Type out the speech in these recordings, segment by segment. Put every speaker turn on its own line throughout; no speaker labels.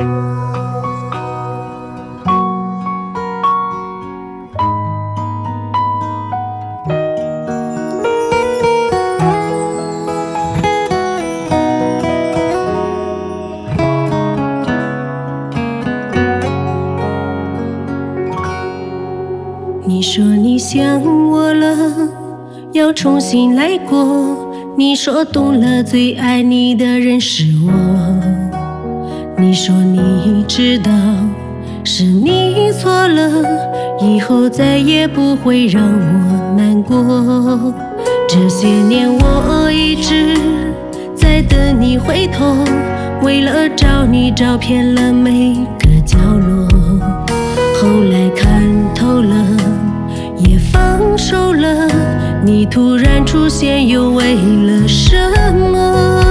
你说你想我了，要重新来过。你说懂了，最爱你的人是我。你说你知道是你错了，以后再也不会让我难过。这些年我一直在等你回头，为了找你找遍了每个角落。后来看透了，也放手了，你突然出现又为了什么？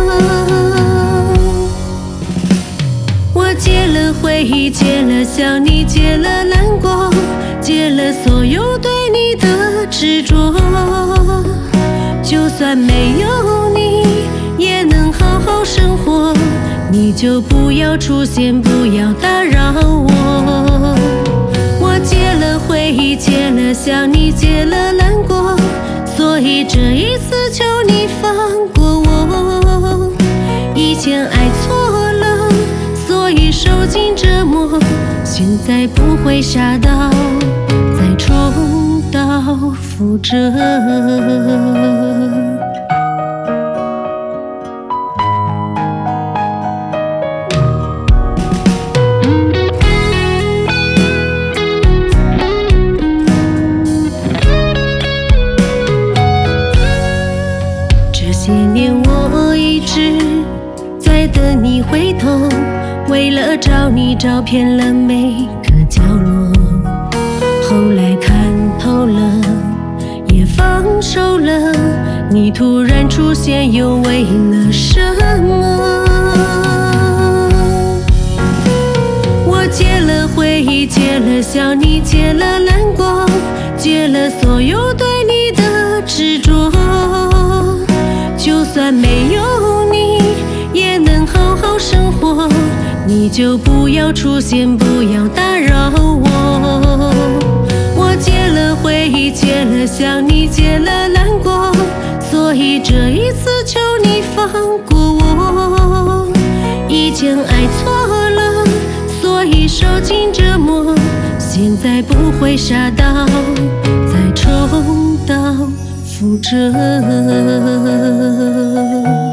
我戒了回忆，戒了想你，戒了难过，戒了所有对你的执着。就算没有你也能好好生活，你就不要出现，不要打扰我。我戒了回忆，戒了想你，戒了难过，所以这一次求你放过我。以前爱错了，所以受尽折磨，现在不会傻到再重蹈覆辙。这些年我一直在等你回头，为了找你找遍了每个角落。后来看透了，也放手了，你突然出现又为了什么？我戒了回忆，戒了想你，戒了难过，戒了所有对你的执着。就算没有你也能好好生活，你就不要出现，不要打扰我。我戒了回忆，戒了想你，戒了难过，所以这一次求你放过我。以前爱错了，所以受尽折磨，现在不会傻到再重蹈覆辙。